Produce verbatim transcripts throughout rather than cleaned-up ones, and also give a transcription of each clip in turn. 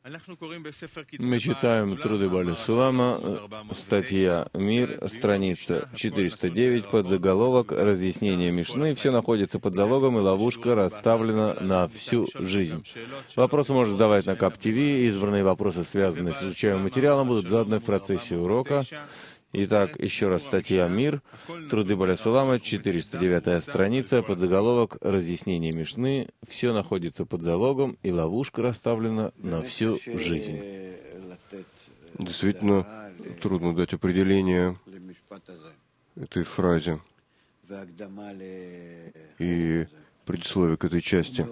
Мы читаем труды Бааля Сулама, статья «Мир», страница четыреста девять, подзаголовок «Разъяснение Мишны». Все находится под залогом, и ловушка расставлена на всю жизнь. Вопросы можно задавать на КАП-ТВ. Избранные вопросы, связанные с изучаемым материалом, будут заданы в процессе урока. Итак, еще раз статья «Мир», труды Бааля Сулама, четыреста девятая страница, подзаголовок «Разъяснение Мишны». Все находится под залогом, и ловушка расставлена на всю жизнь. Действительно, трудно дать определение этой фразе и предисловие к этой части.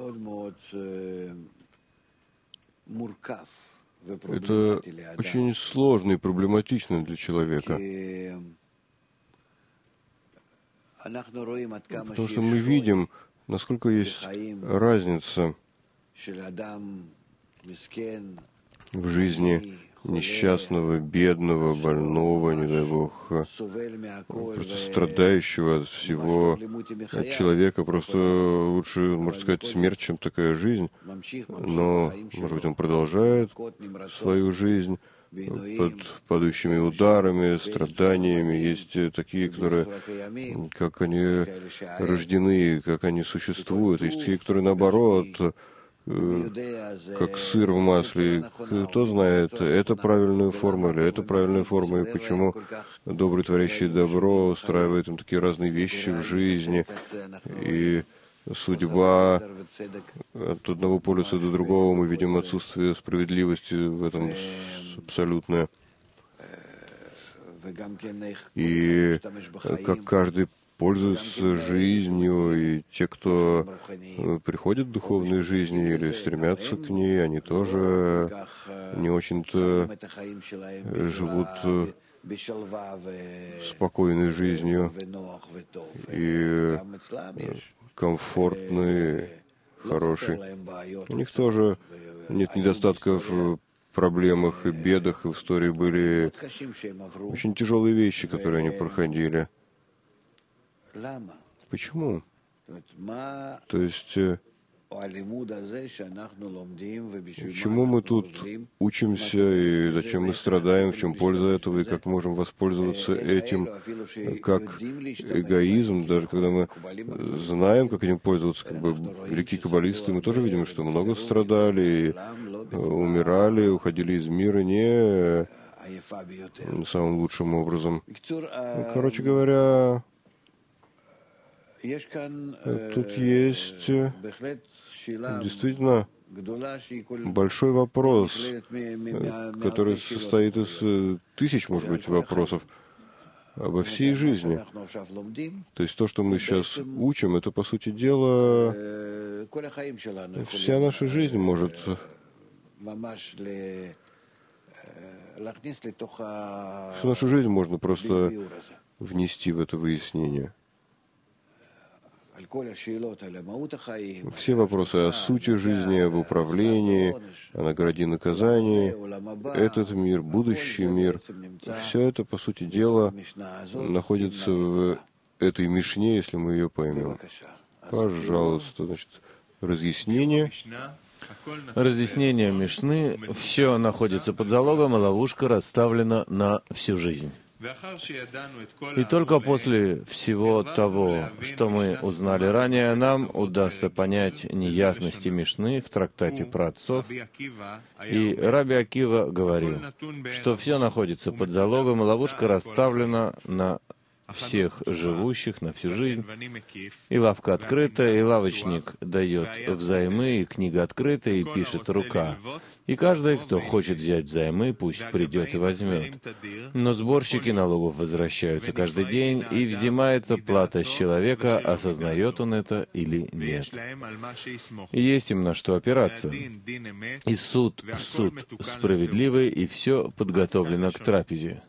Это очень сложно и проблематично для человека, потому что мы видим, насколько есть разница в жизни несчастного, бедного, больного, не дай Бог, просто страдающего от всего от человека. Просто лучше, можно сказать, смерть, чем такая жизнь. Но, может быть, он продолжает свою жизнь под падающими ударами, страданиями. Есть такие, которые, как они рождены, как они существуют. Есть такие, которые, наоборот, как сыр в масле. Кто знает, это правильная форма или это правильная форма, и почему добрый, творящий добро, устраивает им такие разные вещи в жизни, и судьба от одного полюса до другого, мы видим отсутствие справедливости в этом абсолютное. И как каждый пользуются жизнью, и те, кто приходят в духовную жизнь или стремятся к ней, они тоже не очень-то живут спокойной жизнью и комфортной, хорошей. У них тоже нет недостатков в проблемах и бедах, и в истории были очень тяжелые вещи, которые они проходили. Почему? То есть, чему мы тут учимся, и зачем мы страдаем, в чем польза этого, и как можем воспользоваться этим, как эгоизм, даже когда мы знаем, как этим пользоваться, как бы великие каббалисты, мы тоже видим, что много страдали, умирали, уходили из мира не самым лучшим образом. Короче говоря, тут есть действительно большой вопрос, который состоит из тысяч, может быть, вопросов обо всей жизни. То есть то, что мы сейчас учим, это, по сути дела, вся наша жизнь может всю нашу жизнь можно просто внести в это выяснение. Все вопросы о сути жизни, об управлении, о награде и наказании, этот мир, будущий мир, все это, по сути дела, находится в этой Мишне, если мы ее поймем. Пожалуйста, значит, разъяснение. Разъяснение Мишны. Все находится под залогом, и ловушка расставлена на всю жизнь. И только после всего того, что мы узнали ранее, нам удастся понять неясности Мишны в трактате про отцов. И Раби Акива говорил, что все находится под залогом, и ловушка расставлена на всех живущих на всю жизнь. И лавка открыта, и лавочник дает взаймы, и книга открыта, и пишет рука. И каждый, кто хочет взять взаймы, пусть придет и возьмет. Но сборщики налогов возвращаются каждый день, и взимается плата с человека, осознает он это или нет. И есть им на что опираться. И суд, суд справедливый, и все подготовлено к трапезе.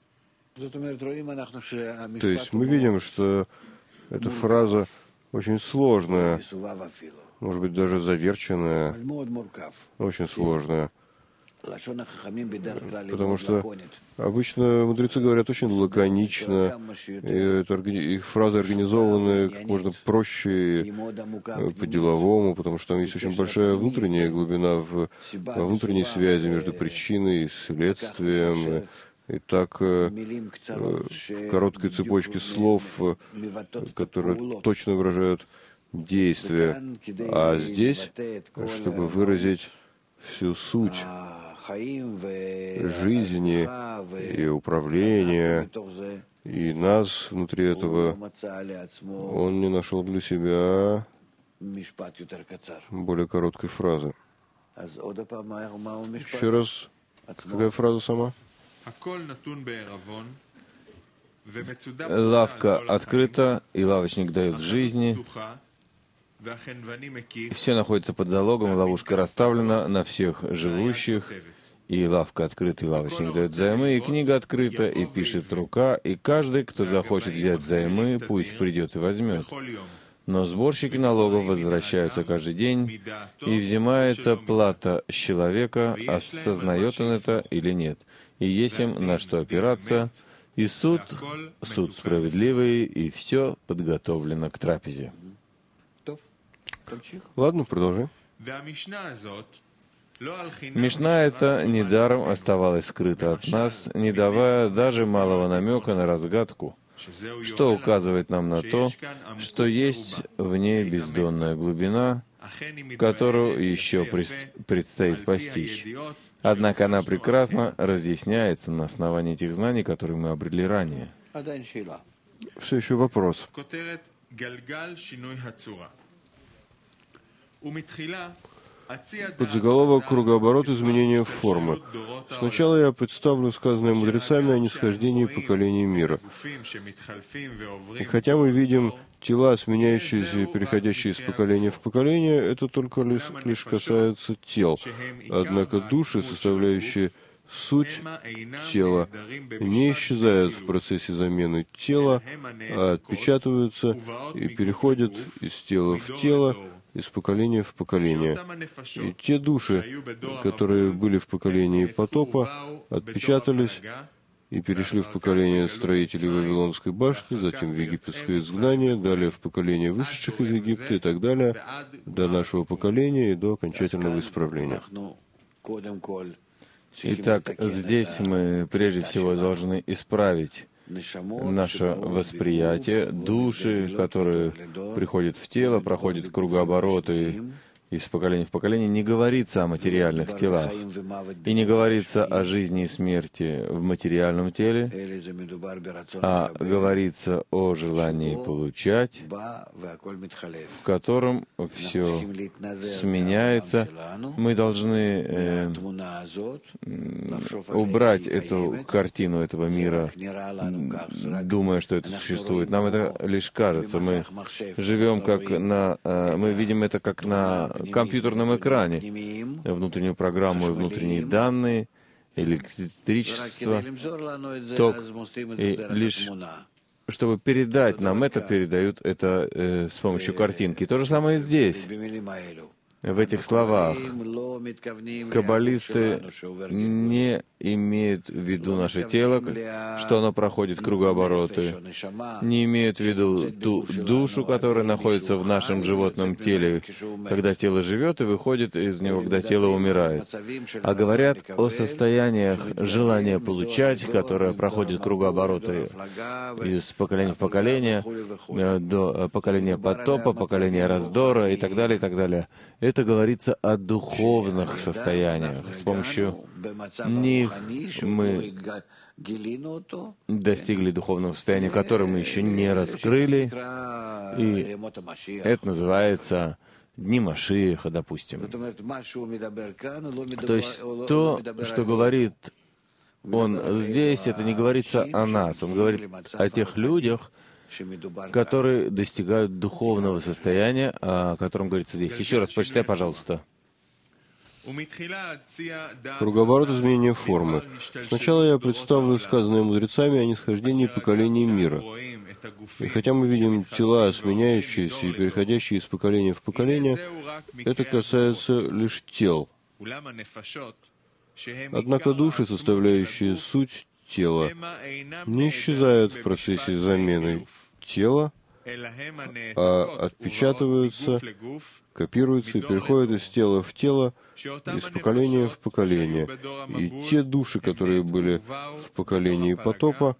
То есть мы видим, что эта фраза очень сложная, может быть, даже заверченная, очень сложная. Потому что обычно мудрецы говорят очень лаконично, и это, их фразы организованы как можно проще, по-деловому, потому что там есть очень большая внутренняя глубина в, во внутренней связи между причиной и следствием. И так, в короткой цепочке слов, которые точно выражают действие. А здесь, чтобы выразить всю суть жизни и управления, и нас внутри этого, он не нашел для себя более короткой фразы. Еще раз, какая фраза сама? Лавка открыта, и лавочник дает жизни. Все находится под залогом, и ловушка расставлена на всех живущих. И лавка открыта, и лавочник дает взаймы, и книга открыта, и пишет рука, и каждый, кто захочет взять взаймы, пусть придет и возьмет. Но сборщики налогов возвращаются каждый день, и взимается плата с человека, осознает он это или нет. И есть им на что опираться, и суд, суд справедливый, и все подготовлено к трапезе. Ладно, продолжай. Мишна эта недаром оставалась скрыта от нас, не давая даже малого намека на разгадку, что указывает нам на то, что есть в ней бездонная глубина, которую еще предстоит постичь. Однако она прекрасно разъясняется на основании этих знаний, которые мы обрели ранее. Все еще вопрос. Подзаголовок «Кругооборот изменения формы». Сначала я представлю сказанное мудрецами о нисхождении поколений мира. И хотя мы видим тела, сменяющиеся и переходящие из поколения в поколение, это только лишь, лишь касается тел. Однако души, составляющие суть тела, не исчезают в процессе замены тела, а отпечатываются и переходят из тела в тело, из поколения в поколение. И те души, которые были в поколении потопа, отпечатались и перешли в поколение строителей Вавилонской башни, затем в египетское изгнание, далее в поколение вышедших из Египта и так далее, до нашего поколения и до окончательного исправления. Итак, здесь мы прежде всего должны исправить наше восприятие, души, которые приходят в тело, проходят кругообороты из поколения в поколение, не говорится о материальных телах, и не говорится о жизни и смерти в материальном теле, а говорится о желании получать, в котором все сменяется. Мы должны э, убрать эту картину этого мира, думая, что это существует. Нам это лишь кажется. Мы живем как на... Э, мы видим это как на компьютерном экране, внутреннюю программу и внутренние данные, электричество, ток, и лишь чтобы передать нам это, передают это э, с помощью картинки. То же самое и здесь. В этих словах каббалисты не имеют в виду наше тело, что оно проходит кругообороты, не имеют в виду ту душу, которая находится в нашем животном теле, когда тело живет и выходит из него, когда тело умирает, а говорят о состояниях желания получать, которое проходит кругообороты из поколения в поколение, до поколения потопа, поколения раздора и так далее, и так далее. Это говорится о духовных состояниях. С помощью них мы достигли духовного состояния, которое мы еще не раскрыли, и это называется Дни Машиаха, допустим. То есть то, что говорит он здесь, это не говорится о нас, он говорит о тех людях, которые достигают духовного состояния, о котором говорится здесь. Еще раз почитай, пожалуйста. Кругооборот изменения формы. Сначала я представлю сказанное мудрецами о нисхождении поколений мира. И хотя мы видим тела, сменяющиеся и переходящие из поколения в поколение, это касается лишь тел. Однако души, составляющие суть тела, не исчезают в процессе замены тела, а отпечатываются, копируются и переходят из тела в тело, из поколения в поколение. И те души, которые были в поколении потопа,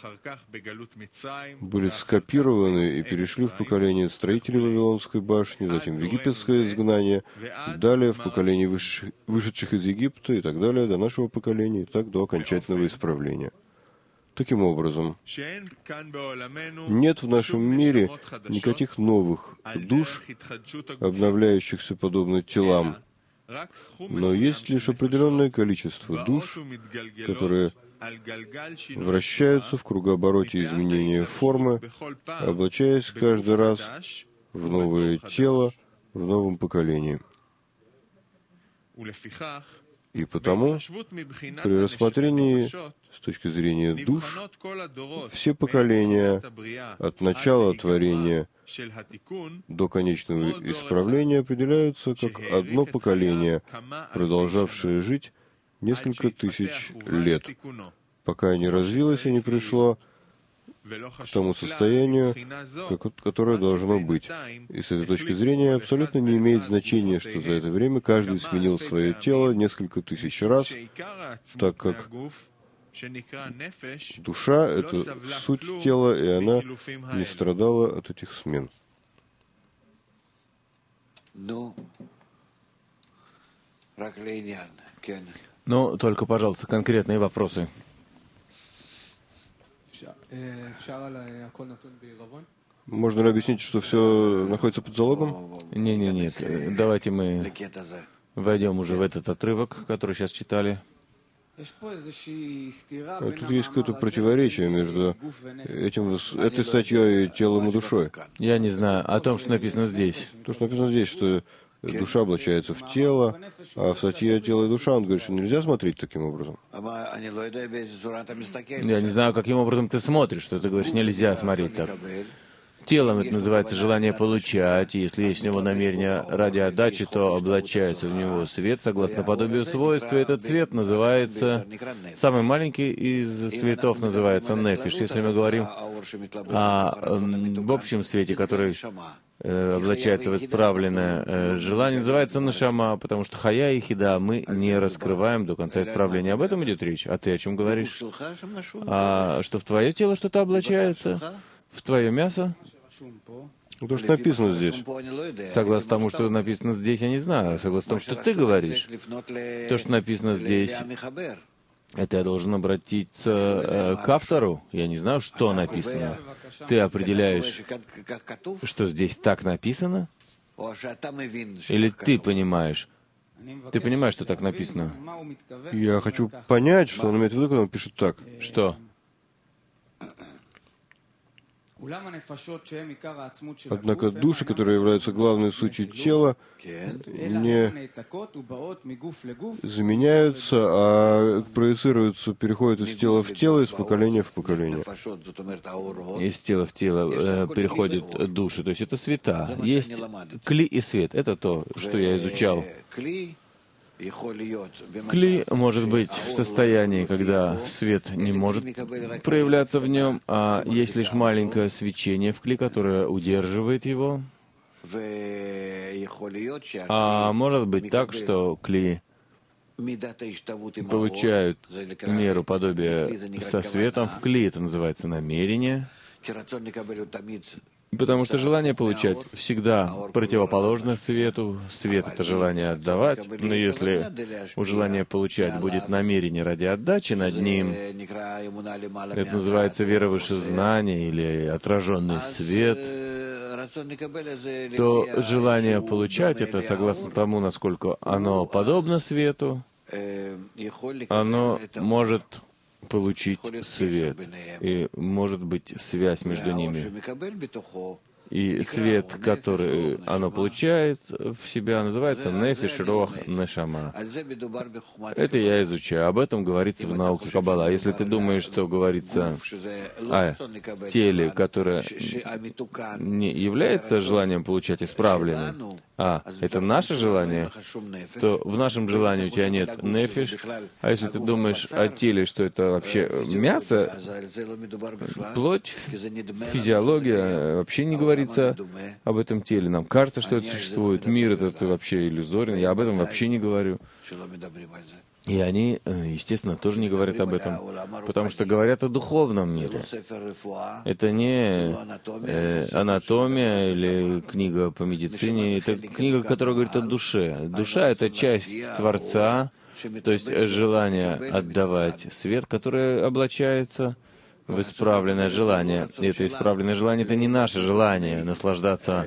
были скопированы и перешли в поколение строителей Вавилонской башни, затем в египетское изгнание, далее в поколение выш... вышедших из Египта и так далее, до нашего поколения, и так до окончательного исправления. Таким образом, нет в нашем мире никаких новых душ, обновляющихся подобно телам, но есть лишь определенное количество душ, которые вращаются в кругообороте изменения формы, облачаясь каждый раз в новое тело в новом поколении. И потому, при рассмотрении с точки зрения душ, все поколения от начала творения до конечного исправления определяются как одно поколение, продолжавшее жить несколько тысяч лет, пока не развилось и не пришло к тому состоянию, которое должно быть. И с этой точки зрения абсолютно не имеет значения, что за это время каждый сменил свое тело несколько тысяч раз, так как душа — это суть тела, и она не страдала от этих смен. Ну, только, пожалуйста, конкретные вопросы. Можно ли объяснить, что все находится под залогом? Не, не, нет. Давайте мы войдем уже в этот отрывок, который сейчас читали. Тут есть какое-то противоречие между этим, этой статьей и телом и душой. Я не знаю о том, что написано здесь. То, что написано здесь, что душа облачается в тело, а в статье «Тело и душа» он говорит, что нельзя смотреть таким образом. Я не знаю, каким образом ты смотришь, что ты говоришь, нельзя смотреть так. Телом это называется желание получать, и если есть у него намерение ради отдачи, то облачается в него свет согласно подобию свойств, и этот свет называется, самый маленький из светов называется нефиш. Если мы говорим о в общем свете, который э, облачается в исправленное э, желание, называется нашама, потому что хая и хида мы не раскрываем до конца исправления. Об этом идет речь. А ты о чем говоришь? А что в твое тело что-то облачается? В твое мясо? То, что написано здесь. Согласно тому, что написано здесь, я не знаю. Согласно тому, что ты говоришь. То, что написано здесь, это я должен обратиться э, к автору. Я не знаю, что написано. Ты определяешь, что здесь так написано? Или ты понимаешь? Ты понимаешь, что так написано? Я хочу понять, что он имеет в виду, когда он пишет так. Что? Однако души, которые являются главной сутью тела, не заменяются, а проецируются, переходят из тела в тело, из поколения в поколение. Из тела в тело э, переходят души, то есть это света. Есть кли и свет. Это то, что я изучал. Кли может быть в состоянии, когда свет не может проявляться в нем, а есть лишь маленькое свечение в кли, которое удерживает его. А может быть так, что кли получают меру подобия со светом в кли, это называется намерение. Потому что желание получать всегда противоположно свету. Свет — это желание отдавать. Но если у желания получать будет намерение ради отдачи над ним, это называется вера выше знания или отраженный свет, то желание получать — это согласно тому, насколько оно подобно свету, оно может получить свет, и может быть связь между ними. И свет, который оно получает в себя, называется нефиш, рох, нешама. Это я изучаю. Об этом говорится в науке Каббала. А если ты думаешь, что говорится о теле, которое не является желанием получать исправленным, а это наше желание, то в нашем желании у тебя нет нефиш, а если ты думаешь о теле, что это вообще мясо, плоть, физиология, вообще не говорится об этом теле. Нам кажется, что это существует, мир этот вообще иллюзорен, я об этом вообще не говорю. И они, естественно, тоже не говорят об этом, потому что говорят о духовном мире. Это не э, анатомия или книга по медицине, это книга, которая говорит о душе. Душа — это часть Творца, то есть желание отдавать свет, которое облачается в исправленное желание. И это исправленное желание — это не наше желание наслаждаться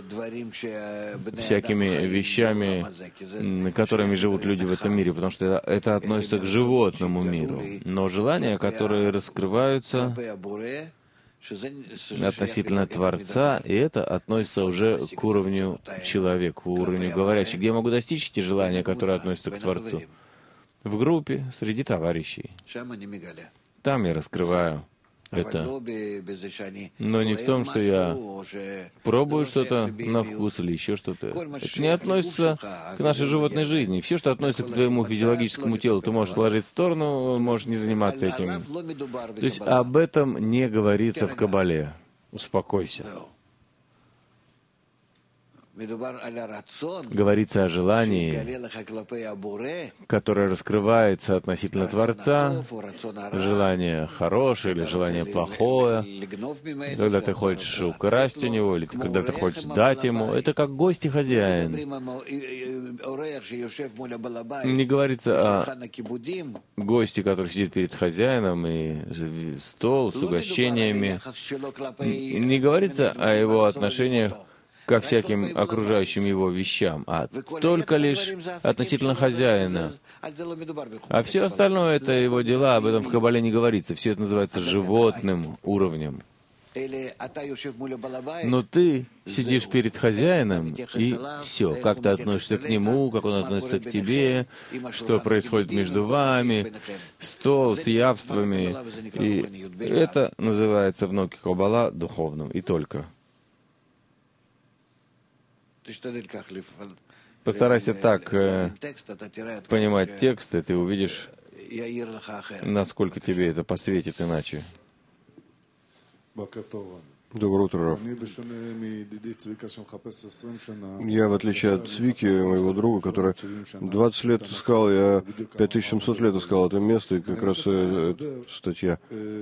всякими вещами, которыми живут люди в этом мире, потому что это, это относится к животному миру. Но желания, которые раскрываются относительно Творца, и это относится уже к уровню человека, к уровню говорящего. Где я могу достичь эти желания, которые относятся к Творцу? В группе, среди товарищей. Там я раскрываю это. Но не в том, что я пробую что-то на вкус или еще что-то. Это не относится к нашей животной жизни. Все, что относится к твоему физиологическому телу, ты можешь отложить в сторону, можешь не заниматься этим. То есть об этом не говорится в Кабале. Успокойся. Говорится о желании, которое раскрывается относительно Творца, желание хорошее или желание плохое, когда ты хочешь украсть у него, или когда ты хочешь дать ему. Это как гость и хозяин. Не говорится о госте, который сидит перед хозяином, и стол с угощениями. Не говорится о его отношениях ко всяким окружающим его вещам, а только лишь относительно хозяина. А все остальное — это его дела, об этом в Кабале не говорится. Все это называется животным уровнем. Но ты сидишь перед хозяином, и все, как ты относишься к нему, как он относится к тебе, что происходит между вами, стол с явствами. И это называется в науке Каббала духовным, и только. Постарайся так э, понимать текст, и ты увидишь, насколько тебе это посветит иначе. Доброе утро, Раф. Я, в отличие от Цвики, моего друга, который двадцать лет искал, я пять тысяч семьсот лет искал это место, и как раз э, статья.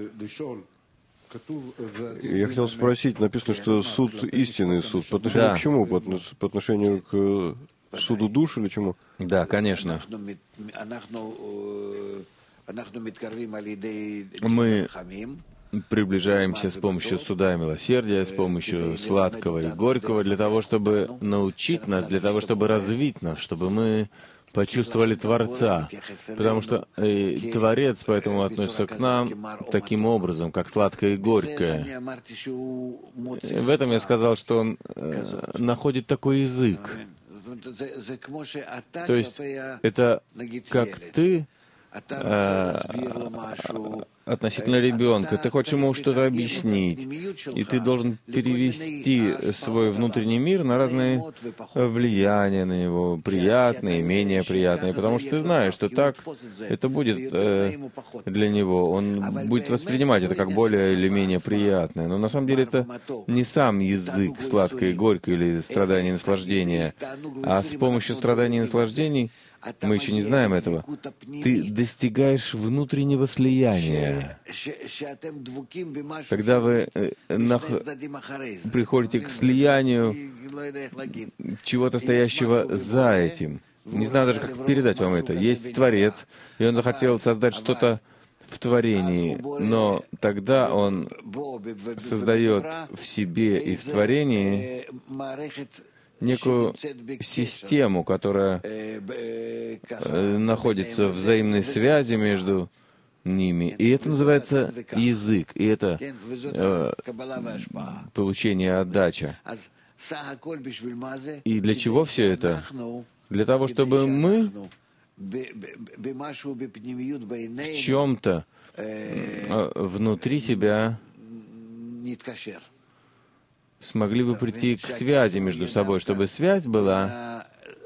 Я хотел спросить, написано, что суд истинный суд. По отношению да. к чему? По, по отношению к суду душ или чему? Да, конечно. Мы приближаемся с помощью суда и милосердия, с помощью сладкого и горького, для того, чтобы научить нас, для того, чтобы развить нас, чтобы мы почувствовали Творца, потому что э, Творец поэтому относится к нам таким образом, как сладкое и горькое. В этом я сказал, что он э, находит такой язык. То есть это как ты э, относительно ребенка. Ты хочешь ему что-то объяснить, и ты должен перевести свой внутренний мир на разные влияния на него, приятные, менее приятные, потому что ты знаешь, что так это будет э, для него. Он будет воспринимать это как более или менее приятное. Но на самом деле это не сам язык сладкое и горькое или страдание и наслаждение, а с помощью страданий и наслаждений мы еще не знаем этого. Ты достигаешь внутреннего слияния. Когда вы э, нах... приходите к слиянию чего-то стоящего за этим. Не знаю даже, как передать вам это. Есть Творец, и он захотел создать что-то в творении, но тогда он создает в себе и в творении некую систему, которая э, находится в взаимной связи между ними. И это называется язык, и это э, получение отдача. И для чего все это? Для того, чтобы мы в чем-то э, внутри себя смогли бы прийти к связи между собой, чтобы связь была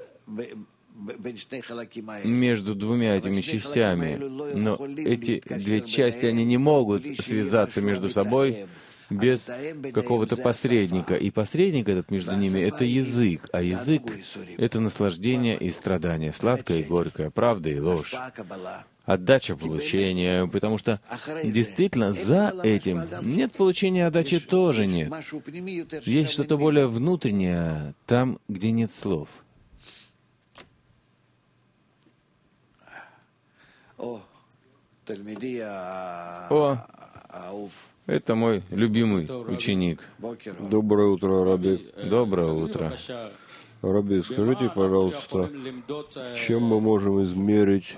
между двумя этими частями. Но эти две части, они не могут связаться между собой без какого-то посредника. И посредник этот между ними — это язык. А язык — это наслаждение и страдание, сладкое и горькое, правда и ложь, отдача получения, потому что действительно за этим нет получения, отдачи тоже нет. Есть что-то более внутреннее, там, где нет слов. О, это мой любимый ученик. Доброе утро, Раби. Доброе утро. Раби, скажите, пожалуйста, чем мы можем измерить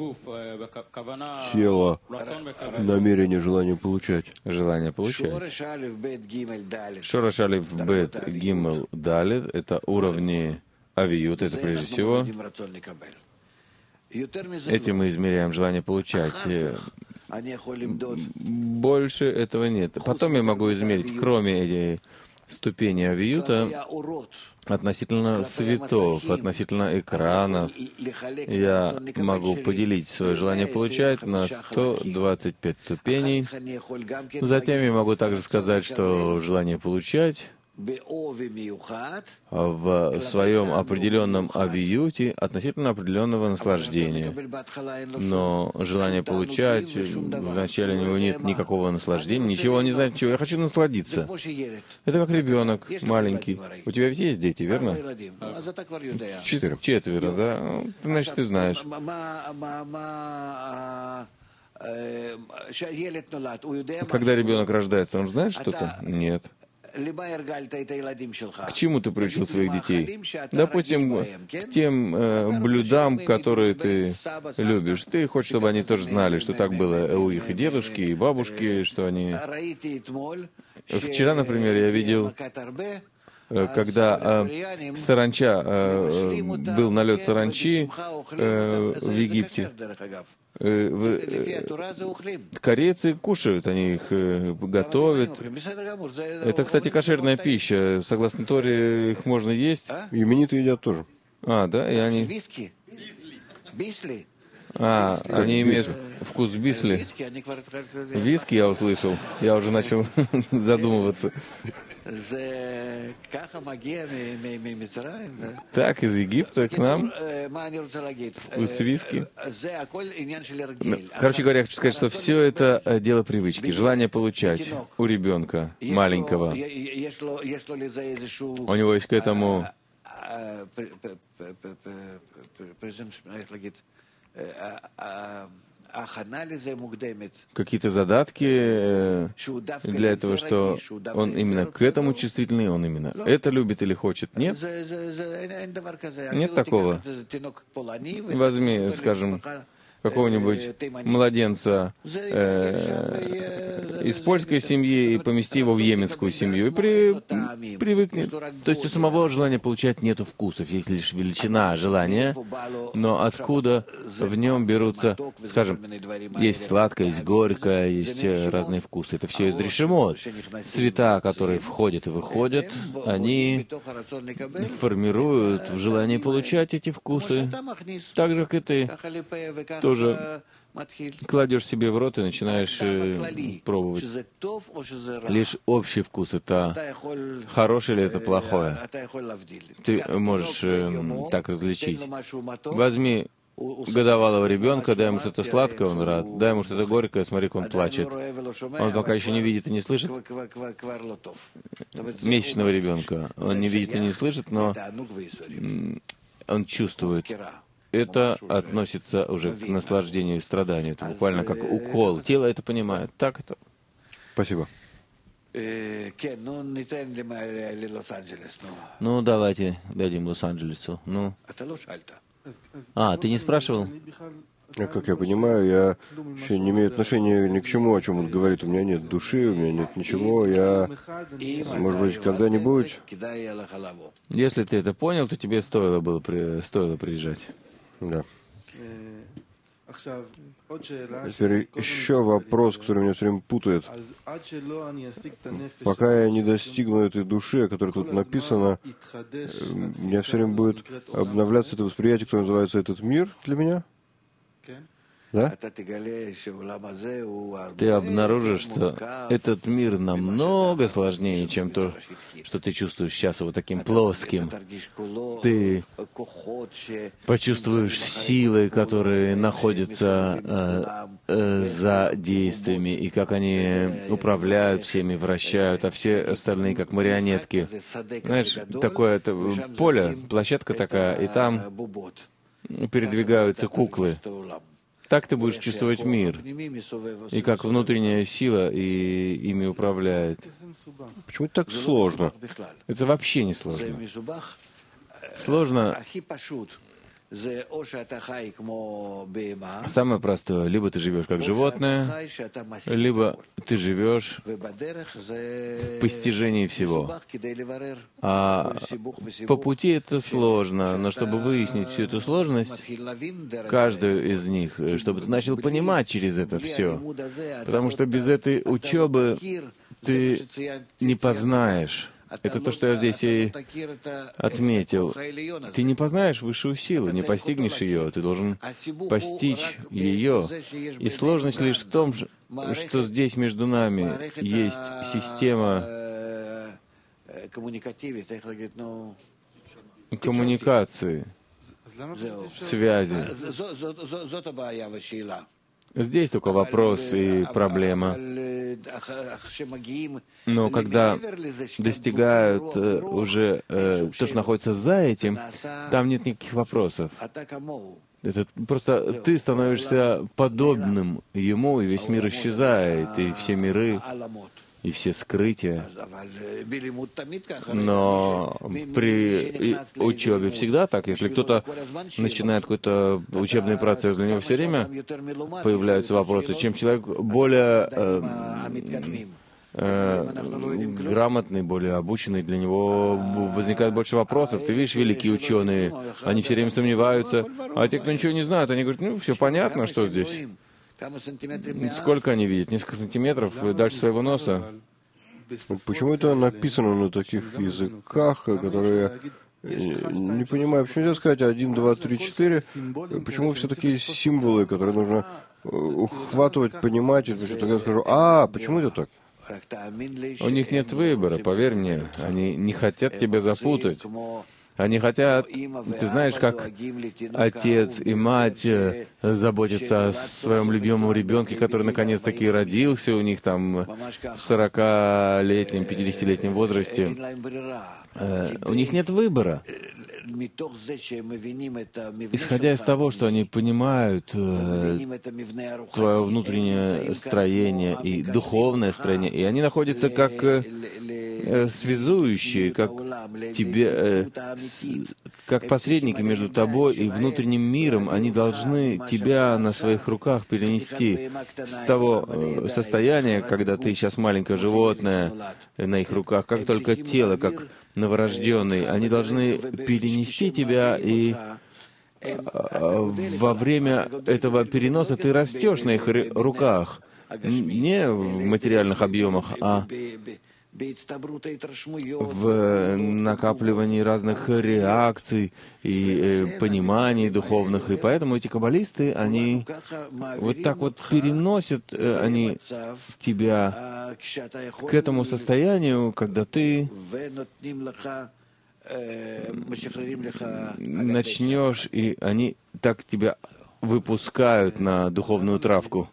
тело, намерение, желание получать? Желание получать. Шораш алеф бет гимел далет — это уровни авиют, это прежде всего. Этим мы измеряем желание получать. Больше этого нет. Потом я могу измерить, кроме этой ступени авиюта, относительно цветов, относительно экранов, я могу поделить свое желание получать на сто двадцать пять ступеней. Затем я могу также сказать, что желание получать в своем определенном авиюте относительно определенного наслаждения. Но желание получать, вначале у него нет никакого наслаждения, ничего, он не знает чего. Я хочу насладиться. Это как ребенок маленький. У тебя ведь есть дети, верно? Четыре. Четверо, да? Ну, значит, ты знаешь. Когда ребенок рождается, он знает что-то? Нет. К чему ты приучил своих детей? Допустим, к тем э, блюдам, которые ты любишь. Ты хочешь, чтобы они тоже знали, что так было у их и дедушки, и бабушки, что они... Вчера, например, я видел, э, когда э, саранча, э, был налет саранчи э, в Египте. В, корейцы кушают, они их готовят. Это, кстати, кошерная пища. Согласно Торе, их можно есть. Именитые едят тоже. А, да, и они... А, они имеют вкус бисли. Виски я услышал. Я уже начал задумываться. Так, из Египта к нам вкус виски. Короче говоря, я хочу сказать, что все это дело привычки, желание получать у ребенка маленького. У него есть к этому какие-то задатки для этого, что он именно к этому чувствительный, он именно это любит или хочет. Нет? Нет такого. Возьми, скажем, какого-нибудь младенца э, из польской семьи и помести его в йеменскую семью, и при, привыкнет. То есть у самого желания получать нету вкусов, есть лишь величина желания, но откуда в нем берутся, скажем, есть сладкое, есть горькое, есть разные вкусы. Это все из решемот. Цвета, которые входят и выходят, они формируют в желании получать эти вкусы. Так же, как и ты тоже кладешь себе в рот и начинаешь э, пробовать. Лишь общий вкус — это хорошее или это плохое. Ты можешь э, так различить. Возьми годовалого ребенка, дай ему что-то сладкое, он рад. Дай ему что-то горькое, смотри, как он плачет. Он пока еще не видит и не слышит. Месячного ребенка. Он не видит и не слышит, но он чувствует. Это относится уже к наслаждению и страданию. Это буквально как укол. Тело это понимает. Так это. Спасибо. Ну, давайте дадим Лос-Анджелесу. Ну. А, ты не спрашивал? Как я понимаю, я еще не имею отношения ни к чему, о чем он говорит. У меня нет души, у меня нет ничего. Я, может быть, когда-нибудь... Если ты это понял, то тебе стоило было при... стоило приезжать. Да. Теперь еще вопрос, который меня все время путает. Пока я не достигну этой души, о которой тут написано, у меня все время будет обновляться это восприятие, которое называется этот мир для меня? Да? Ты обнаружишь, что этот мир намного сложнее, чем то, что ты чувствуешь сейчас его таким плоским. Ты почувствуешь силы, которые находятся э, э, за действиями, и как они управляют всеми, вращают, а все остальные как марионетки. Знаешь, такое это поле, площадка такая, и там передвигаются куклы. Так ты будешь чувствовать мир, и как внутренняя сила и ими управляет. Почему это так сложно? Это вообще не сложно. Сложно. Самое простое. Либо ты живешь как животное, либо ты живешь в постижении всего. А по пути это сложно, но чтобы выяснить всю эту сложность, каждую из них, чтобы ты начал понимать через это все. Потому что без этой учебы ты не познаешь. Это то, что я здесь и отметил. Ты не познаешь высшую силу, не постигнешь ее, ты должен постичь ее. И сложность лишь в том, что здесь между нами есть система коммуникации, связи. Здесь только вопрос и проблема. Но когда достигают э, уже э, то, что находится за этим, там нет никаких вопросов. Это просто ты становишься подобным ему, и весь мир исчезает, и все миры, и все скрытия. Но при учебе всегда так. Если кто-то начинает какой-то учебный процесс, для него все время появляются вопросы. Чем человек более э, э, грамотный, более обученный, для него возникает больше вопросов. Ты видишь, великие ученые, они все время сомневаются. А те, кто ничего не знает, они говорят, ну, все понятно, что здесь. Сколько они видят? Несколько сантиметров дальше своего носа? Почему это написано на таких языках, которые... Не понимаю, почему нельзя сказать один, два, три, четыре? Почему все такие символы, которые нужно ухватывать, понимать? И тогда я скажу, а, почему это так? У них нет выбора, поверь мне. Они не хотят тебя запутать. Они хотят, ты знаешь, как отец и мать заботятся о своем любимом ребенке, который наконец-таки родился у них там в сорокалетнем, пятидесятилетнем возрасте. У них нет выбора. Исходя из того, что они понимают э, твое внутреннее строение и духовное строение, и они находятся как э, э, связующие, как тебе, э, с, как посредники между тобой и внутренним миром, они должны тебя на своих руках перенести с того э, состояния, когда ты сейчас маленькое животное на их руках, как только тело, как новорожденный, они должны перенести тебя, и во время этого переноса ты растешь на их руках, не в материальных объемах, а в накапливании разных реакций и э, пониманий духовных. И поэтому эти каббалисты, они вот так вот переносят э, они тебя к этому состоянию, когда ты начнешь, и они так тебя выпускают на духовную травку.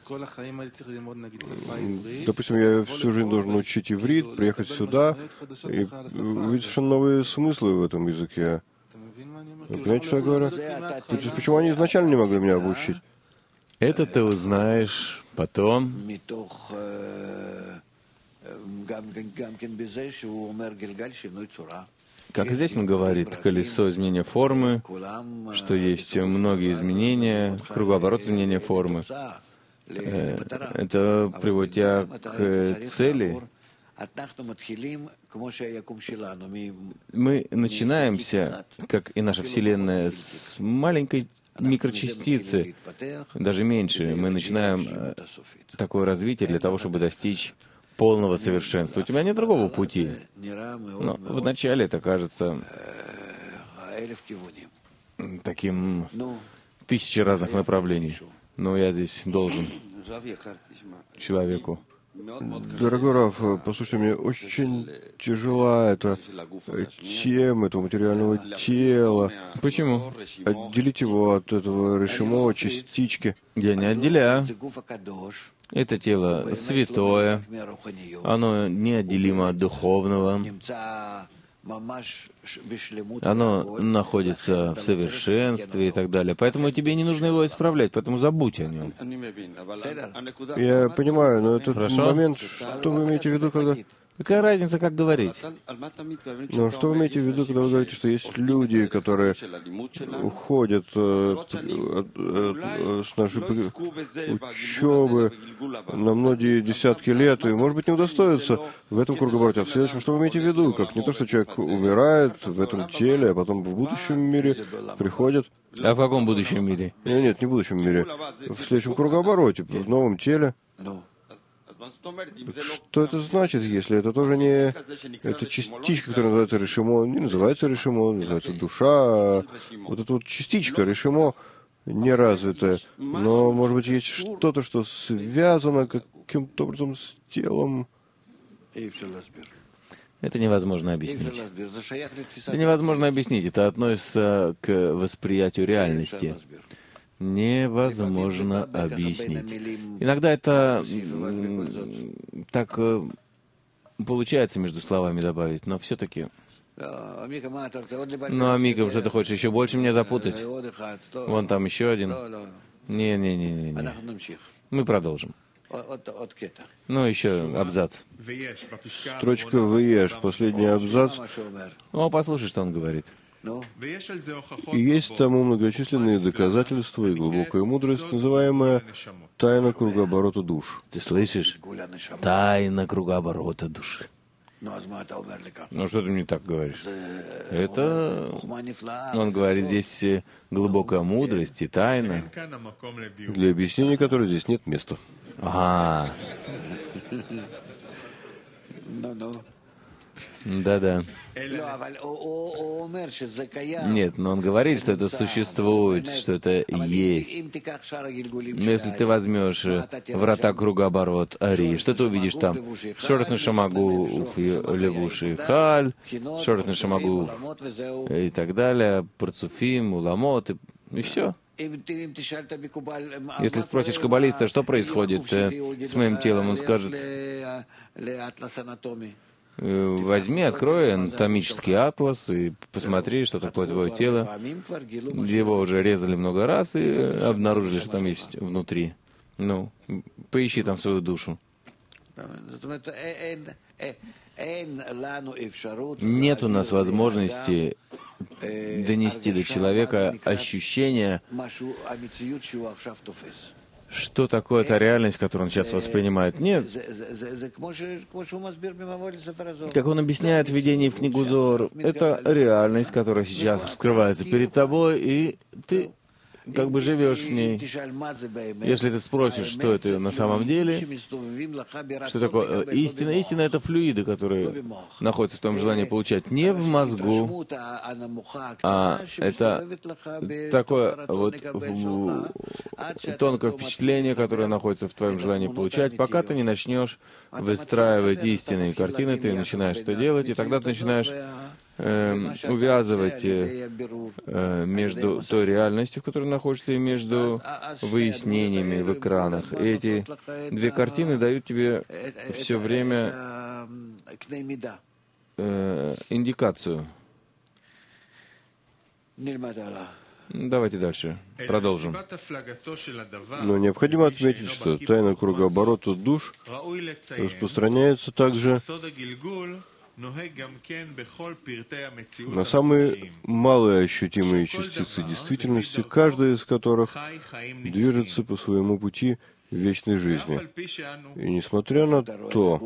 Допустим, я всю жизнь должен учить иврит, приехать сюда, и увидеть совершенно новые смыслы в этом языке. Вы понимаете, что я говорю? Почему они изначально не могли меня обучить? Это ты узнаешь потом. Как здесь он говорит, колесо изменения формы, что есть многие изменения, кругооборот изменения формы. Это приводит тебя к цели. Мы начинаемся, как и наша Вселенная, с маленькой микрочастицы, даже меньше, мы начинаем такое развитие для того, чтобы достичь полного совершенства. У тебя нет другого пути. Но вначале это кажется таким тысячи разных направлений. Но я здесь должен человеку. Дорогой Рав, послушайте, мне очень тяжела эта тема этого материального тела. Почему? Отделить его от этого решимо частички. Я не отделяю. Это тело святое, оно неотделимо от духовного, оно находится в совершенстве и так далее. Поэтому тебе не нужно его исправлять, поэтому забудь о нем. Я понимаю, но этот Хорошо? момент, что вы имеете в виду, когда... Какая разница, как говорить? Но что вы имеете в виду, когда вы говорите, что есть люди, которые уходят э, от, от, от, с нашей учебы на многие десятки лет, и, может быть, не удостоятся в этом круговороте. А в следующем, что вы имеете в виду? Как не то, что человек умирает в этом теле, а потом в будущем мире приходит. А в каком будущем мире? Нет, нет, не в будущем мире. В следующем кругообороте, в новом теле. Что это значит, если это тоже не... Это частичка, которая называется решимо, не называется решимо, называется душа. А вот эта вот частичка решимо неразвитая. Но, может быть, есть что-то, что связано каким-то образом с телом. Это невозможно объяснить. Это невозможно объяснить. Это относится к восприятию реальности. Невозможно объяснить. Иногда это так получается между словами добавить, но все-таки... Ну, Амика, что ты хочешь, еще больше меня запутать? Вон там еще один. Не-не-не-не. Мы продолжим. Ну, еще абзац. Строчка «Вееш», последний абзац. О, послушай, что он говорит. И есть тому многочисленные доказательства и глубокая мудрость, называемая тайна кругооборота душ. Ты слышишь? Тайна кругооборота души. Ну, что ты мне так говоришь? Это, он говорит, здесь глубокая мудрость и тайна, для объяснения которой здесь нет места. Ага. Да-да. Нет, но он говорит, что это существует, что это есть. Но если ты возьмешь врата кругооборот Ари, что ты увидишь там? Шорот Нешамагу, Левуши, Халь, Шорот Нешамагу и так далее, Парцуфим, Уламот, и, и все. Если спросишь каббалиста, что происходит с моим телом, он скажет: возьми, открой анатомический атлас и посмотри, что такое твое тело. Его уже резали много раз и обнаружили, что там есть внутри. Ну, поищи там свою душу. Нет у нас возможности донести до человека ощущение, что такое эта реальность, которую он сейчас воспринимает. Нет. Как он объясняет в введении в книгу Зоар, это реальность, которая сейчас раскрывается перед тобой, и ты как бы живешь в ней. Если ты спросишь, что это на самом деле, что такое истина, истина — это флюиды, которые находятся в твоем желании получать не в мозгу, а это такое вот тонкое впечатление, которое находится в твоем желании получать, пока ты не начнешь выстраивать истинные картины, ты начинаешь что делать, и тогда ты начинаешь Э, увязывать э, э, между той реальностью, в которой находишься, и между выяснениями в экранах. И эти две картины дают тебе все время э, индикацию. Давайте дальше. Продолжим. Но необходимо отметить, что тайна кругооборота душ распространяется также на самые малые ощутимые частицы действительности, каждая из которых движется по своему пути вечной жизни. И несмотря на то...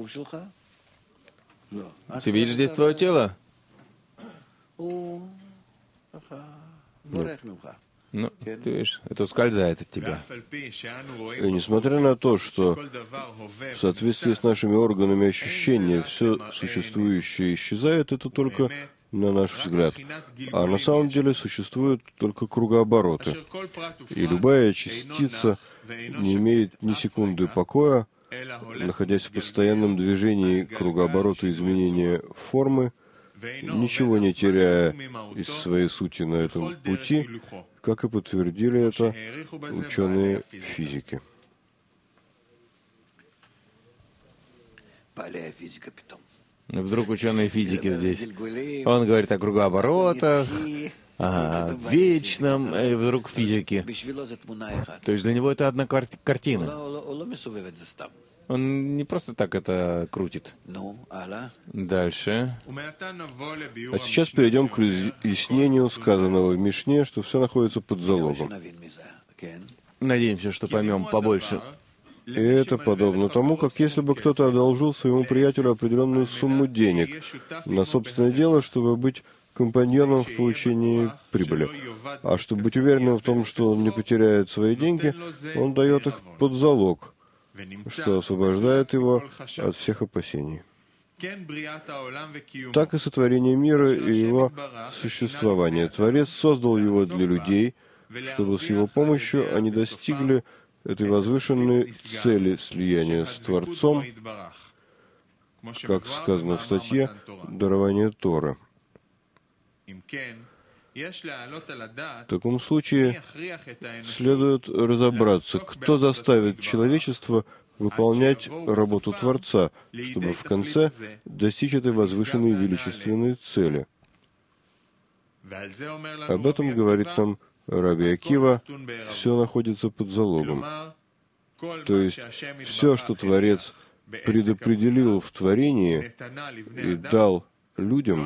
Ты видишь здесь твое тело? Нет. Ну, ты видишь, это ускользает от тебя. И несмотря на то, что в соответствии с нашими органами ощущения все существующее исчезает, это только на наш взгляд. А на самом деле существуют только кругообороты. И любая частица не имеет ни секунды покоя, находясь в постоянном движении кругооборота изменения формы, ничего не теряя из своей сути на этом пути, как и подтвердили это ученые физики. Вдруг ученые физики здесь. Он говорит о кругооборотах, о вечном, и вдруг физики. То есть для него это одна картина. Он не просто так это крутит. Дальше. А сейчас перейдем к разъяснению сказанного в Мишне, что все находится под залогом. Надеемся, что поймем побольше. И это подобно тому, как если бы кто-то одолжил своему приятелю определенную сумму денег на собственное дело, чтобы быть компаньоном в получении прибыли. А чтобы быть уверенным в том, что он не потеряет свои деньги, он дает их под залог, что освобождает его от всех опасений. Так и сотворение мира и его существование. Творец создал его для людей, чтобы с его помощью они достигли этой возвышенной цели слияния с Творцом, как сказано в статье «Дарование Торы». В таком случае следует разобраться, кто заставит человечество выполнять работу Творца, чтобы в конце достичь этой возвышенной и величественной цели. Об этом говорит нам Раби Акива: все находится под залогом. То есть все, что Творец предопределил в творении и дал людям,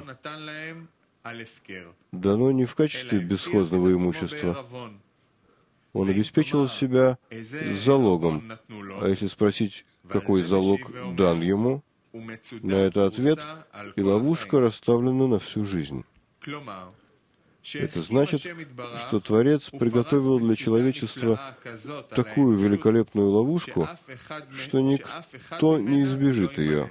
дано не в качестве бесхозного имущества. Он обеспечил себя залогом. А если спросить, какой залог дан ему, на это ответ: и ловушка расставлена на всю жизнь. Это значит, что Творец приготовил для человечества такую великолепную ловушку, что никто не избежит ее.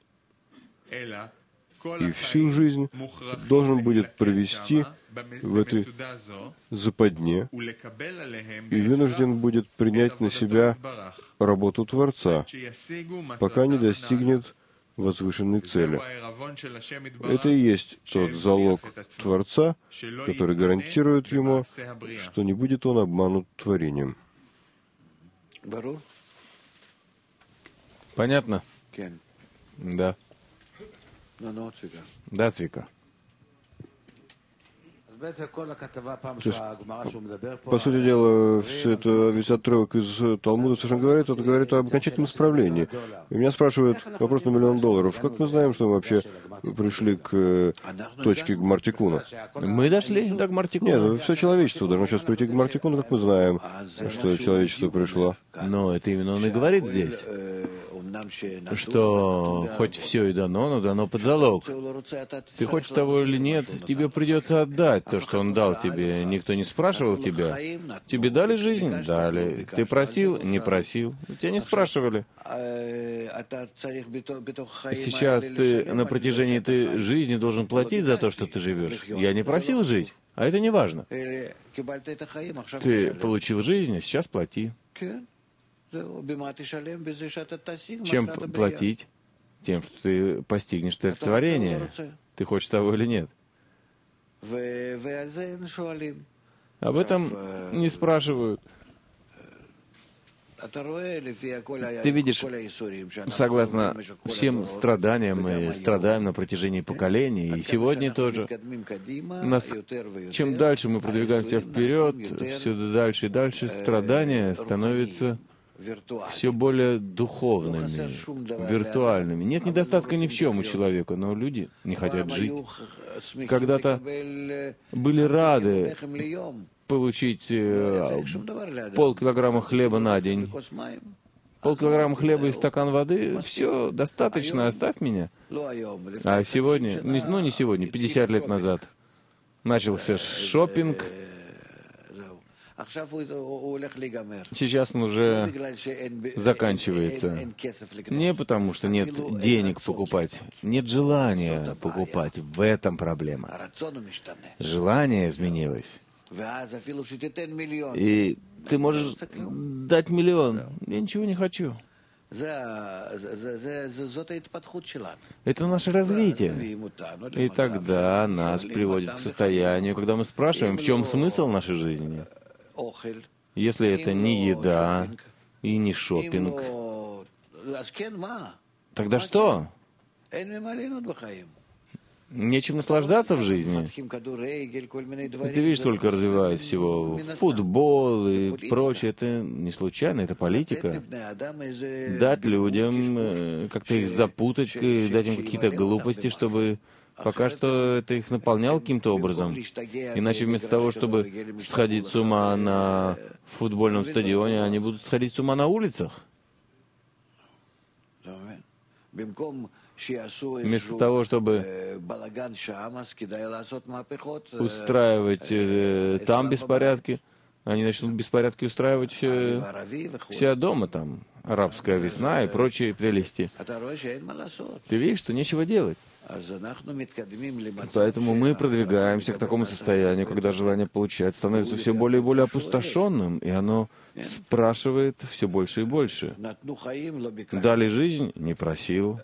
И всю жизнь должен будет провести в этой западне и вынужден будет принять на себя работу Творца, пока не достигнет возвышенной цели. Это и есть тот залог Творца, который гарантирует ему, что не будет он обманут творением. Понятно? Да. Да, Цвика. По сути дела, все это, весь отрывок из Талмуда совершенно говорит, это говорит об окончательном исправлении. И меня спрашивают вопрос на миллион долларов. Как мы знаем, что мы вообще пришли к точке Гмартикуна? Мы дошли до Гмартикуна. Нет, ну, все человечество должно сейчас прийти к Гмартикуну, как мы знаем, что человечество пришло. Но это именно он и говорит здесь, что хоть все и дано, но дано под залог. Ты хочешь того или нет, тебе придется отдать то, что он дал тебе. Никто не спрашивал тебя. Тебе дали жизнь? Дали. Ты просил? Не просил. Тебя не спрашивали. Сейчас ты на протяжении этой жизни должен платить за то, что ты живешь. Я не просил жить, а это не важно. Ты получил жизнь, а сейчас плати. Чем платить? Тем, что ты постигнешь творение. Ты хочешь того или нет? Об этом не спрашивают. Ты видишь, согласно всем страданиям, мы страдаем на протяжении поколений, и сегодня тоже. Нас, чем дальше мы продвигаемся вперед, все дальше и дальше страдания становятся все более духовными, виртуальными. Нет недостатка ни в чем у человека, но люди не хотят жить. Когда-то были рады получить э, полкилограмма хлеба на день. Полкилограмма хлеба и стакан воды, все, достаточно, оставь меня. А сегодня, ну не сегодня, пятьдесят лет назад, начался шопинг, Сейчас он уже заканчивается. Не потому, что нет денег покупать, нет желания покупать. В этом проблема. Желание изменилось. И ты можешь дать миллион. Я ничего не хочу. Это наше развитие. И тогда нас приводит к состоянию, когда мы спрашиваем, в чем смысл нашей жизни. Если это не еда и не шопинг, тогда что? Нечем наслаждаться в жизни. Ты видишь, сколько развивают всего. Футбол и прочее. Это не случайно, это политика. Дать людям, как-то их запутать, дать им какие-то глупости, чтобы пока что это их наполняло каким-то образом. Иначе вместо того, чтобы сходить с ума на футбольном стадионе, они будут сходить с ума на улицах. Вместо того, чтобы устраивать э, там беспорядки, они начнут беспорядки устраивать все, все дома, там, арабская весна и прочие прелести. Ты видишь, что нечего делать. Поэтому мы продвигаемся к такому состоянию, когда желание получать становится все более и более опустошенным, и оно спрашивает все больше и больше. Дали жизнь — не просил.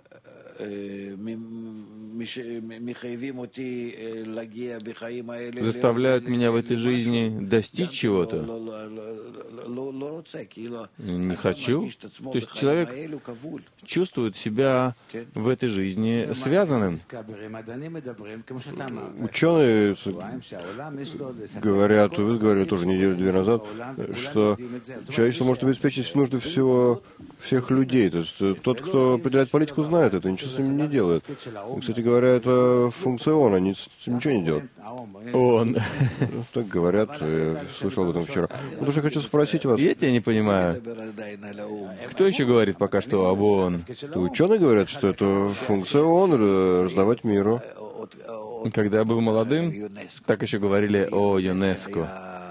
Заставляют меня в этой жизни достичь чего-то. Не хочу. То есть человек чувствует себя в этой жизни связанным. Ученые говорят, вы говорили тоже неделю-две назад, что человечество может обеспечить нужды всего, всех людей. То есть тот, кто определяет политику, знает это, ничего с ним не делает. И, кстати говоря, это функция ООН, они ничего не делают. ООН. Так говорят, я слышал об этом вчера. Вот уже хочу спросить вас. Я тебя не понимаю. Кто еще говорит пока что об ООН? Ученые говорят, что это функция ООН — раздавать миру. Когда я был молодым, так еще говорили о ЮНЕСКО.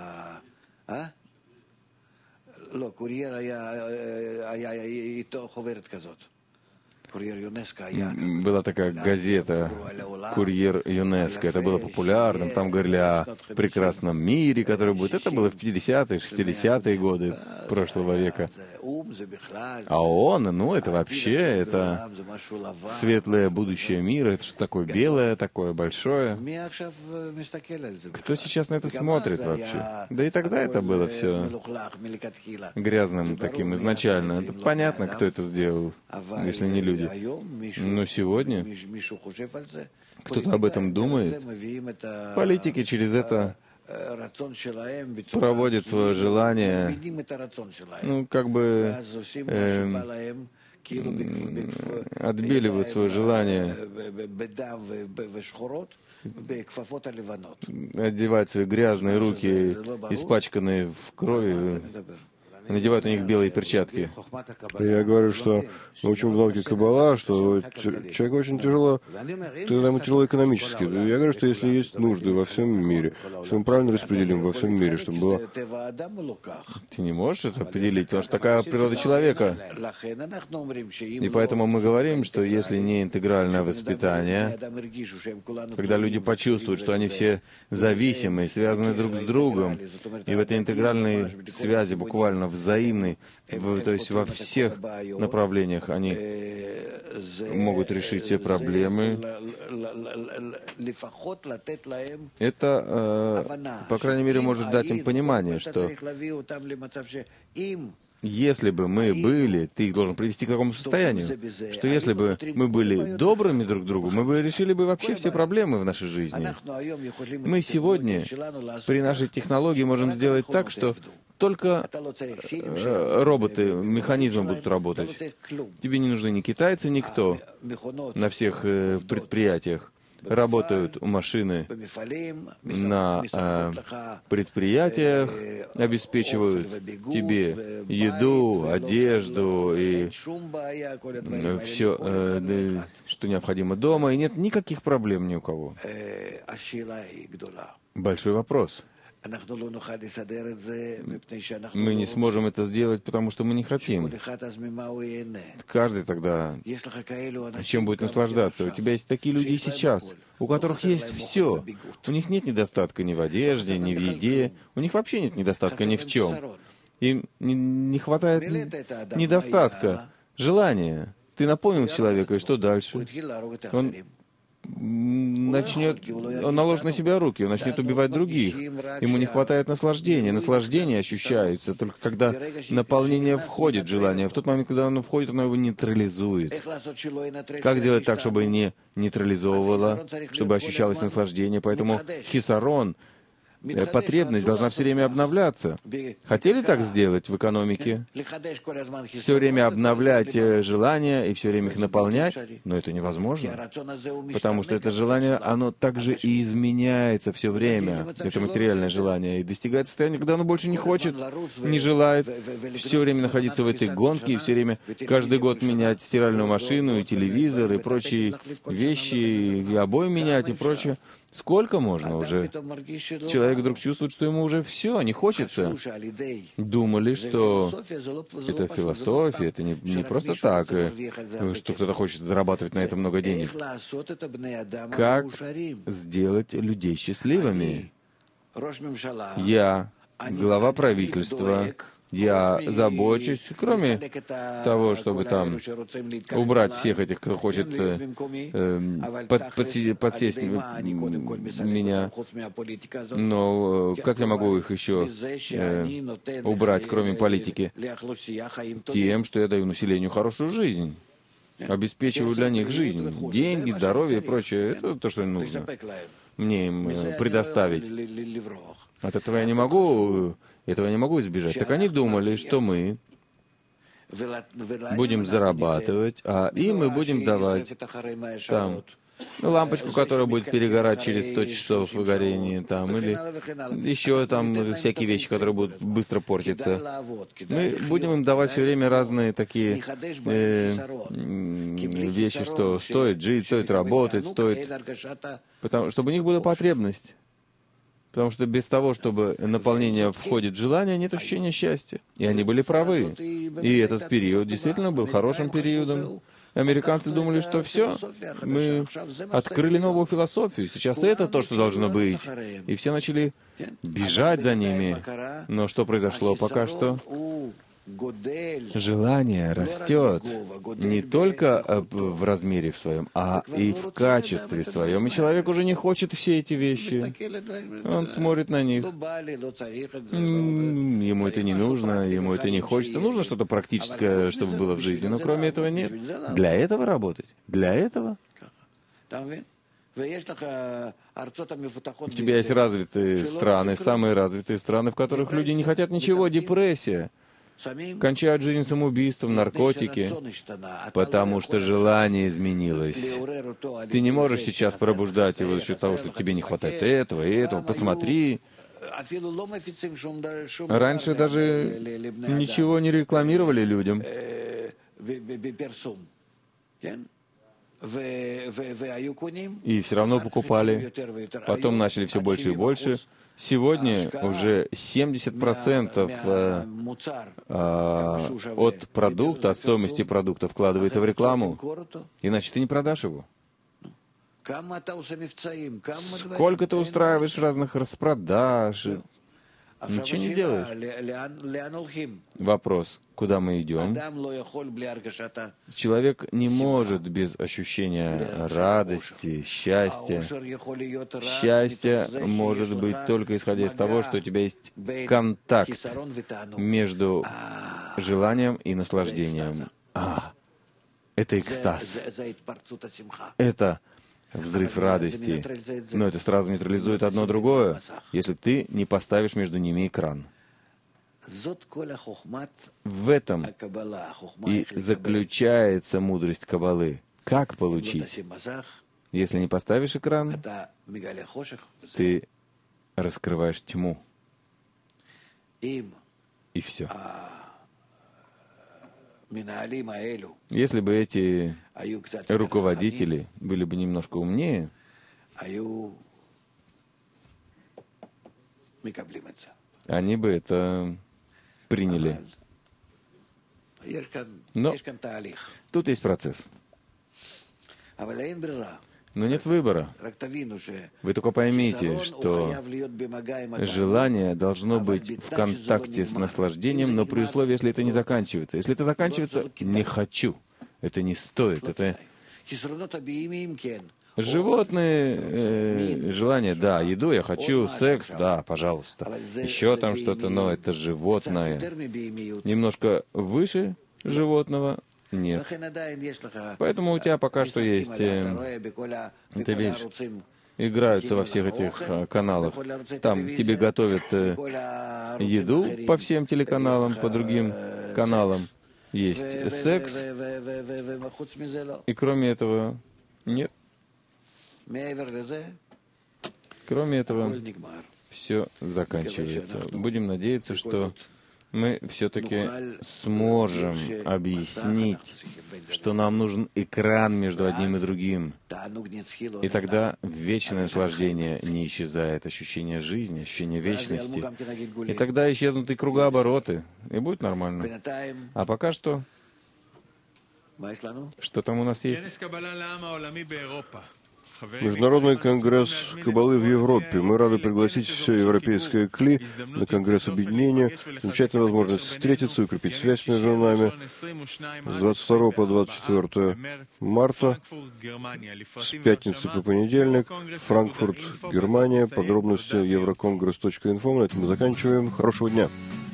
Была такая газета «Курьер ЮНЕСКО». Это было популярным. Там говорили о прекрасном мире, который будет. Это было в пятидесятые, шестидесятые годы прошлого века. А ООН, ну, это вообще, это светлое будущее мира. Это что такое белое, такое большое. Кто сейчас на это смотрит вообще? Да и тогда это было все грязным таким изначально. Это понятно, кто это сделал, если не люди. Но сегодня кто-то об этом думает. Политики через это проводят свое желание, ну, как бы э, отбеливают свое желание, одевают свои грязные руки, испачканные в крови, надевают на них белые перчатки. Я говорю, что мы учим в науке Каббала, что человеку очень тяжело, тогда ему тяжело экономически. Я говорю, что если есть нужды во всем мире, если мы правильно распределим во всем мире, чтобы было... Ты не можешь это определить, потому что такая природа человека. И поэтому мы говорим, что если не интегральное воспитание, когда люди почувствуют, что они все зависимы, связаны друг с другом, и в этой интегральной связи буквально взаимной, то есть во всех направлениях они могут решить все проблемы. Это, э, по крайней мере, может дать им понимание, что если бы мы были, ты их должен привести к такому состоянию, что если бы мы были добрыми друг к другу, мы бы решили бы вообще все проблемы в нашей жизни. Мы сегодня при нашей технологии можем сделать так, что только э, роботы, механизмы будут работать. Тебе не нужны ни китайцы, никто на всех э, предприятиях. Работают машины на э, предприятиях, обеспечивают тебе еду, одежду и э, все, э, что необходимо дома, и нет никаких проблем ни у кого. Большой вопрос. Мы не сможем это сделать, потому что мы не хотим. Каждый тогда чем будет наслаждаться? У тебя есть такие люди и сейчас, у которых есть все. У них нет недостатка ни в одежде, ни в еде. У них вообще нет недостатка ни в чем. Им не, не хватает недостатка, желания. Ты наполнил человека, и что дальше? Он начнет, он наложит на себя руки, он начнет убивать других. Ему не хватает наслаждения. Наслаждение ощущается только когда наполнение входит в желание. В тот момент, когда оно входит, оно его нейтрализует. Как сделать так, чтобы не нейтрализовывало, чтобы ощущалось наслаждение? Поэтому хисарон, потребность должна все время обновляться. Хотели так сделать в экономике? Все время обновлять желания и все время их наполнять? Но это невозможно. Потому что это желание, оно также и изменяется все время. Это материальное желание. И достигает состояния, когда оно больше не хочет, не желает все время находиться в этой гонке и все время каждый год менять стиральную машину, и телевизор, и прочие вещи, и обои менять, и прочее. Сколько можно уже? Человек вдруг чувствует, что ему уже все, не хочется. Думали, что это философия, это не, не просто так, что кто-то хочет зарабатывать на это много денег. Как сделать людей счастливыми? Я, глава правительства, я забочусь, кроме того, чтобы там убрать всех этих, кто хочет э, э, под, подсесть, подсесть меня. Но как я могу их еще э, убрать, кроме политики? Тем, что я даю населению хорошую жизнь. Обеспечиваю для них жизнь. Деньги, здоровье и прочее. Это то, что им нужно мне им предоставить. От этого я не могу... Этого я не могу избежать. Так они думали, что мы будем зарабатывать, а им мы будем давать там лампочку, которая будет перегорать через сто часов горения, там, или еще там всякие вещи, которые будут быстро портиться. Мы будем им давать все время разные такие э, вещи, что стоит жить, стоит работать, стоит... Потому, чтобы у них была потребность. Потому что без того, чтобы наполнение входит в желание, нет ощущения счастья. И они были правы. И этот период действительно был хорошим периодом. Американцы думали, что все, мы открыли новую философию. Сейчас это то, что должно быть. И все начали бежать за ними. Но что произошло пока что? Желание растет не только в размере в своем, а и в качестве своем. И человек уже не хочет все эти вещи. Он смотрит на них. Ему это не нужно, ему это не хочется. Нужно что-то практическое, чтобы было в жизни, но кроме этого нет. Для этого работать? Для этого? У тебя есть развитые страны, самые развитые страны, в которых люди не хотят ничего, депрессия. Кончают жизнь самоубийством, наркотики, потому что желание изменилось. Ты не можешь сейчас пробуждать его за счет того, что тебе не хватает этого и этого. Посмотри. Раньше даже ничего не рекламировали людям. И все равно покупали. Потом начали все больше и больше. Сегодня уже семьдесят процентов э, э, от продукта, от стоимости продукта вкладывается в рекламу, иначе ты не продашь его. Сколько ты устраиваешь разных распродаж, ничего не делаешь. Вопрос, куда мы идем? Человек не может без ощущения радости, счастья. Счастье может быть только исходя из того, что у тебя есть контакт между желанием и наслаждением. А, это экстаз. Это взрыв радости. Но это сразу нейтрализует одно другое, если ты не поставишь между ними экран. В этом и заключается мудрость Каббалы. Как получить? Если не поставишь экран, ты раскрываешь тьму. И все. Если бы эти руководители были бы немножко умнее, они бы это приняли. Но тут есть процесс. Но нет выбора. Вы только поймите, что желание должно быть в контакте с наслаждением, но при условии, если это не заканчивается. Если это заканчивается, не хочу. Это не стоит. Это животные э, желания, да, еду я хочу, секс, да, пожалуйста. Еще там что-то, но это животное. Немножко выше животного нет. Поэтому у тебя пока что есть э, эта вещь. Играются во всех этих э, каналах. Там тебе готовят э, еду по всем телеканалам, по другим каналам. Есть секс. И кроме этого нет. Кроме этого, все заканчивается. Будем надеяться, что мы все-таки сможем объяснить, что нам нужен экран между одним и другим. И тогда вечное наслаждение не исчезает, ощущение жизни, ощущение вечности. И тогда исчезнут и кругообороты, и будет нормально. А пока что, что там у нас есть? Международный конгресс Каббалы в Европе. Мы рады пригласить все европейское КЛИ на конгресс объединения. Замечательная возможность встретиться и укрепить связь между нами. С двадцать второго по двадцать четвёртое марта, с пятницы по понедельник, Франкфурт, Германия. Подробности евроконгресс точка инфо. На этом мы заканчиваем. Хорошего дня.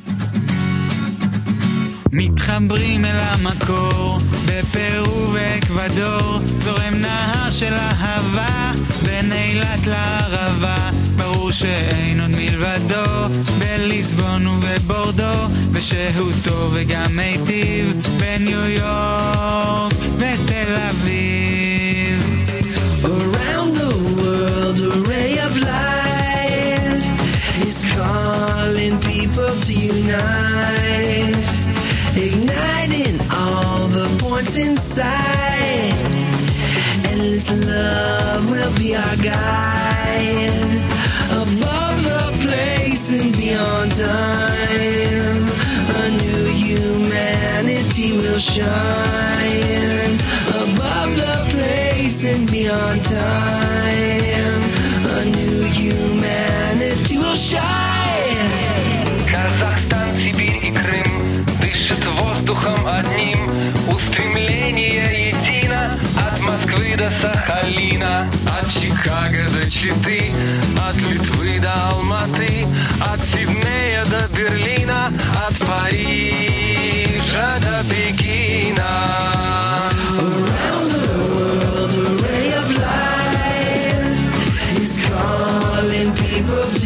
מתחברים אל המקור, בפרו ואקוודור, זורם נהר של אהבה, בין אילת לערבה, ברור שאין עוד מלבדו, בליסבון ובבורדו, בשהותו וגם מיטיב, בניו יורק ותל אביב. Around the world a ray of light is calling people to unite, igniting all the points inside. Endless love will be our guide, above the place and beyond time. A new humanity will shine, above the place and beyond time. A new humanity will shine. Казахстан, Сибирь и Крым дышит воздухом одним, устремление едино от Москвы до Сахалина, от Чикаго до Читы, от Литвы до Алматы, от Сиднея до Берлина, от Парижа до Пекина. Around the world a ray of light is calling people to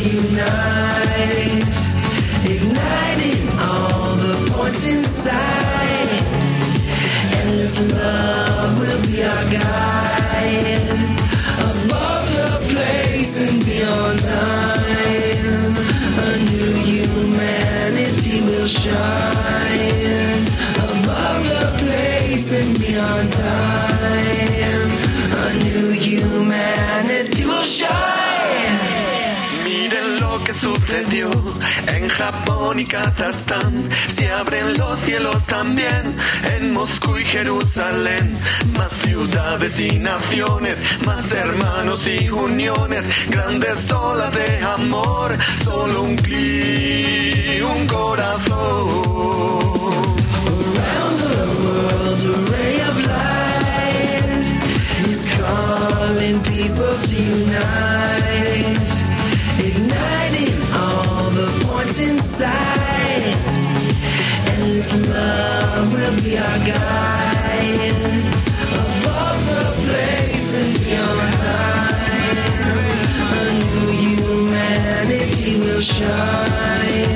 unite, igniting all the points inside. Endless love will be our guide, above the place and beyond time. A new humanity will shine, above the place and beyond time. A new humanity will shine. Miren lo que sucedió en Japón y Kazajstán, se abren los cielos también en Moscú y Jerusalén. Más ciudades y naciones, más hermanos y uniones, grandes olas de amor, solo un clic, un corazón. Around the world a ray of light is calling people to unite, igniting all the points inside. Endless love will be our guide, above the place and beyond time. A new humanity will shine,